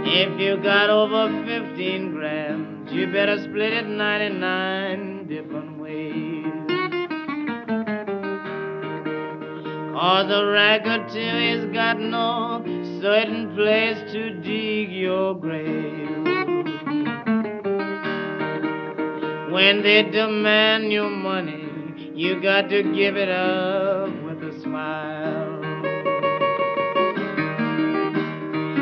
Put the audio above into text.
If you got over 15 grams, you better split it 99 different ways. Or the racketeer's got no certain place to dig your grave. When they demand your money, you got to give it up with a smile.